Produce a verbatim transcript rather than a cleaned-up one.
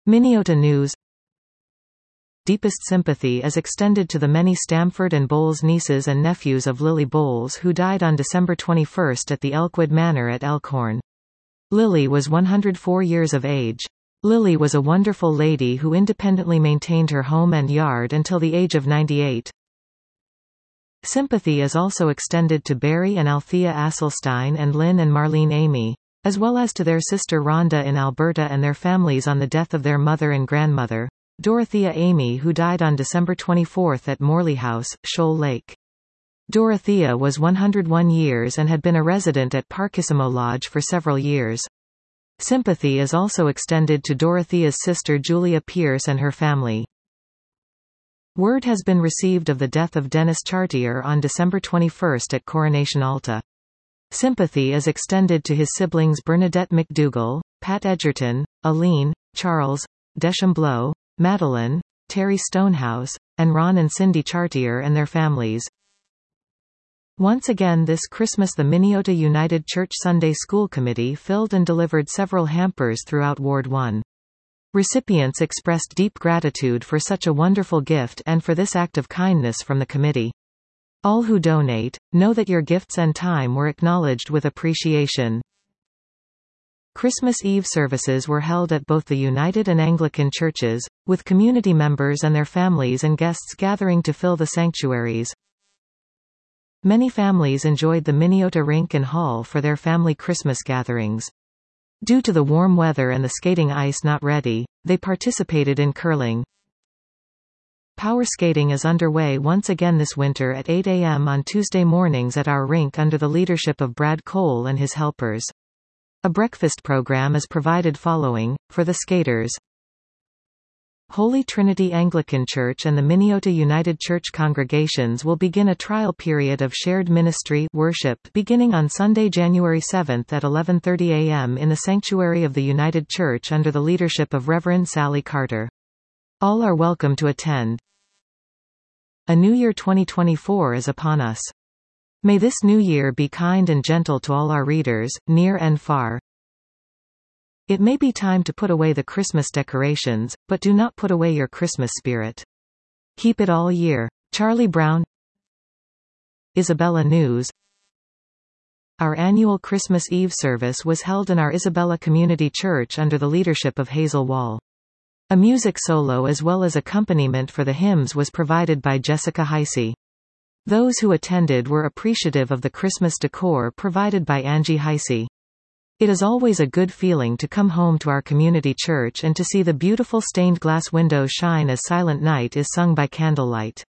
Minneota News. Deepest sympathy is extended to the many Stamford and Bowles nieces and nephews of Lily Bowles who died on December twenty-first at the Elkwood Manor at Elkhorn. Lily was one hundred four years of age. Lily was a wonderful lady who independently maintained her home and yard until the age of ninety-eight. Sympathy is also extended to Barry and Althea Asselstein and Lynn and Marlene Amy, as well as to their sister Rhonda in Alberta and their families on the death of their mother and grandmother, Dorothea Amy, who died on December twenty-fourth at Morley House, Shoal Lake. Dorothea was one hundred one years and had been a resident at Parkissimo Lodge for several years. Sympathy is also extended to Dorothea's sister Julia Pierce and her family. Word has been received of the death of Dennis Chartier on December twenty-first at Coronation Alta. Sympathy is extended to his siblings Bernadette McDougall, Pat Edgerton, Aline, Charles, Deschambeau, Madeline, Terry Stonehouse, and Ron and Cindy Chartier and their families. Once again this Christmas the Minneota United Church Sunday School Committee filled and delivered several hampers throughout Ward one. Recipients expressed deep gratitude for such a wonderful gift and for this act of kindness from the committee. All who donate, know that your gifts and time were acknowledged with appreciation. Christmas Eve services were held at both the United and Anglican churches, with community members and their families and guests gathering to fill the sanctuaries. Many families enjoyed the Minneota Rink and Hall for their family Christmas gatherings. Due to the warm weather and the skating ice not ready, they participated in curling. Power skating is underway once again this winter at eight a m on Tuesday mornings at our rink under the leadership of Brad Cole and his helpers. A breakfast program is provided following, for the skaters. Holy Trinity Anglican Church and the Minneota United Church congregations will begin a trial period of shared ministry worship beginning on Sunday, January seventh at eleven thirty a m in the sanctuary of the United Church under the leadership of Reverend Sally Carter. All are welcome to attend. A new year twenty twenty-four is upon us. May this new year be kind and gentle to all our readers, near and far. It may be time to put away the Christmas decorations, but do not put away your Christmas spirit. Keep it all year. Charlie Brown. Isabella News. Our annual Christmas Eve service was held in our Isabella Community Church under the leadership of Hazel Wall. A music solo as well as accompaniment for the hymns was provided by Jessica Heisey. Those who attended were appreciative of the Christmas decor provided by Angie Heisey. It is always a good feeling to come home to our community church and to see the beautiful stained glass windows shine as Silent Night is sung by candlelight.